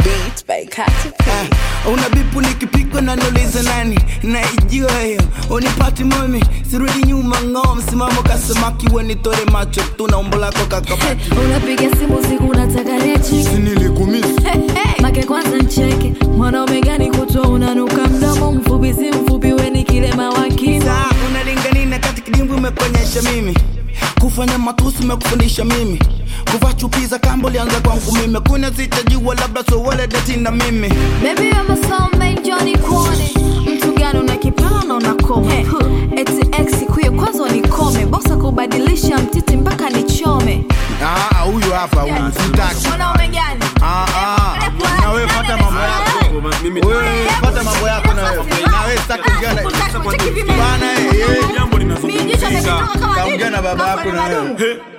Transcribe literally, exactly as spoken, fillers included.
Beats by Katy P. uh, Una bipu nikipiko na nuliza nani naijua hiyo. Unipati mami sirudi nyuma ngom. Simamo kasamaki wenitore macho tuna umbo lako kakabati. Unapiga simu siku unataka rechi. Sinilikumisi Make kwanza ncheke. Mwanaume gani kutoa unanuka mdomo. Mfupi si mfupi weni kilema wakini. Saa unalinganina katika dimbu umekonyesha mimi. Kufanya matusi umekufundisha mimi. Kuvaa chupi za kambo lianza kwangu mimi. Kuna sitajua labda so wale dati na mimi. Baby I'm a soulmate Johnny Kwone. Mtu gani unakipana na unakome. Hey. Eti ex kuyo kwanza unikome. Bosa kubadilisha mtiti mpaka nichome. Ah, huyu hapa huyu sitaki. Mwanaume gani? Ah ah. Na wewe pata mambo yako. Wewe pata mambo yako na wewe. Na wewe sitaki ungana. Bana eh. Jambo linazungumzika. Kaongea na baba yako na wewe.